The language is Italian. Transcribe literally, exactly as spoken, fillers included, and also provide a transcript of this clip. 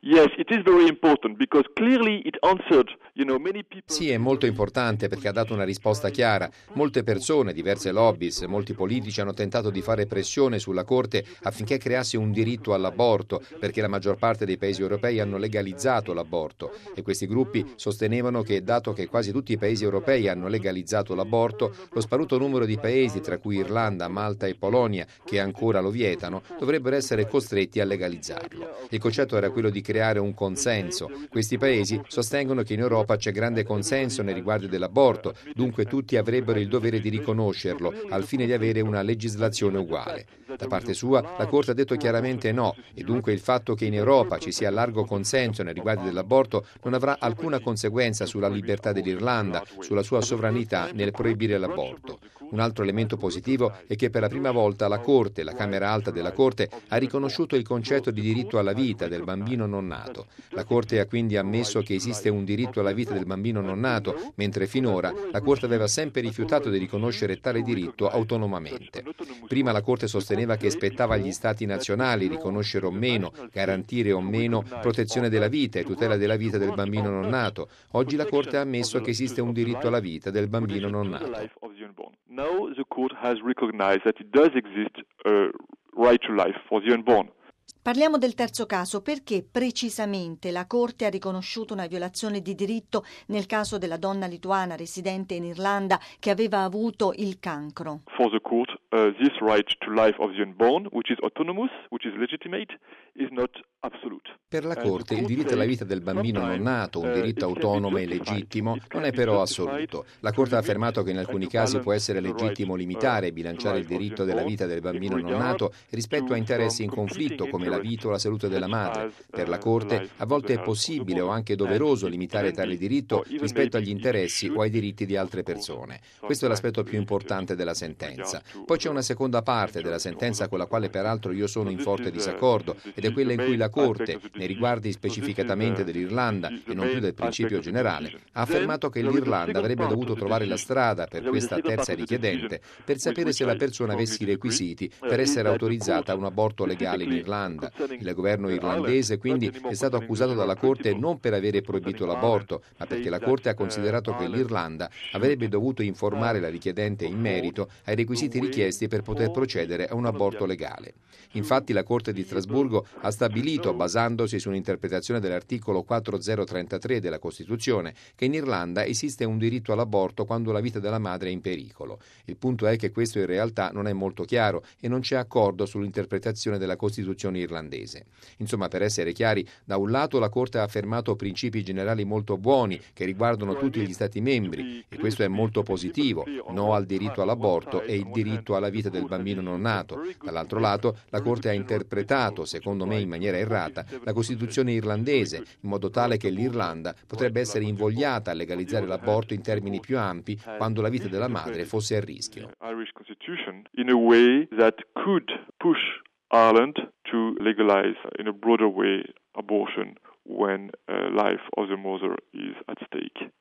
Yes, it is very important because clearly it answered, you know, many people. Sì, è molto importante perché ha dato una risposta chiara. Molte persone, diverse lobbies, molti politici hanno tentato di fare pressione sulla Corte affinché creasse un diritto all'aborto, perché la maggior parte dei paesi europei hanno legalizzato l'aborto e questi gruppi sostenevano che, dato che quasi tutti i paesi europei hanno legalizzato l'aborto, lo sparuto numero di paesi, tra cui Irlanda, Malta e Polonia, che ancora lo vietano, dovrebbero essere costretti a legalizzarlo. Il concetto era quello di creare un consenso. Questi paesi sostengono che in Europa c'è grande consenso nei riguardi dell'aborto, dunque tutti avrebbero il dovere di riconoscerlo al fine di avere una legislazione uguale. Da parte sua, la Corte ha detto chiaramente no e dunque il fatto che in Europa ci sia largo consenso nei riguardi dell'aborto non avrà alcuna conseguenza sulla libertà dell'Irlanda, sulla sua sovranità nel proibire l'aborto. Un altro elemento positivo è che per la prima volta la Corte, la Camera Alta della Corte, ha riconosciuto il concetto di diritto alla vita del bambino non nato. La Corte ha quindi ammesso che esiste un diritto alla vita del bambino non nato, mentre finora la Corte aveva sempre rifiutato di riconoscere tale diritto autonomamente. Prima la Corte sosteneva che spettava agli Stati nazionali riconoscere o meno, garantire o meno protezione della vita e tutela della vita del bambino non nato. Oggi la Corte ha ammesso che esiste un diritto alla vita del bambino non nato. Now the court has recognized that it does exist a right to life for the unborn. Parliamo del terzo caso. Perché precisamente la Corte ha riconosciuto una violazione di diritto nel caso della donna lituana residente in Irlanda che aveva avuto il cancro? For the court, uh, this right to life of the unborn, which is autonomous, which is legitimate, is not absolute. Per la Corte il diritto alla vita del bambino non nato, un diritto autonomo e legittimo, non è però assoluto. La Corte ha affermato che in alcuni casi può essere legittimo limitare e bilanciare il diritto della vita del bambino non nato rispetto a interessi in conflitto come la vita o la salute della madre. Per la Corte a volte è possibile o anche doveroso limitare tale diritto rispetto agli interessi o ai diritti di altre persone. Questo è l'aspetto più importante della sentenza. Poi c'è una seconda parte della sentenza con la quale peraltro io sono in forte disaccordo ed è quella in cui la Corte, nei riguardi specificatamente dell'Irlanda e non più del principio generale, ha affermato che l'Irlanda avrebbe dovuto trovare la strada per questa terza richiedente per sapere se la persona avesse i requisiti per essere autorizzata a un aborto legale in Irlanda. Il governo irlandese quindi è stato accusato dalla Corte non per avere proibito l'aborto, ma perché la Corte ha considerato che l'Irlanda avrebbe dovuto informare la richiedente in merito ai requisiti richiesti per poter procedere a un aborto legale. Infatti la Corte di Strasburgo ha stabilito, basandosi su un'interpretazione dell'articolo quattromilatrentatré della Costituzione, che in Irlanda esiste un diritto all'aborto quando la vita della madre è in pericolo. Il punto è che questo in realtà non è molto chiaro e non c'è accordo sull'interpretazione della Costituzione irlandese. Insomma, per essere chiari, da un lato la Corte ha affermato principi generali molto buoni che riguardano tutti gli Stati membri e questo è molto positivo, no al diritto all'aborto e il diritto alla vita del bambino non nato. Dall'altro lato la Corte ha interpretato, secondo me in maniera errata, la Costituzione irlandese in modo tale che l'Irlanda potrebbe essere invogliata a legalizzare l'aborto in termini più ampi quando la vita della madre fosse a rischio. Irish Constitution in a way that could push Ireland to legalize in a broader way abortion when uh, life of the mother is at stake.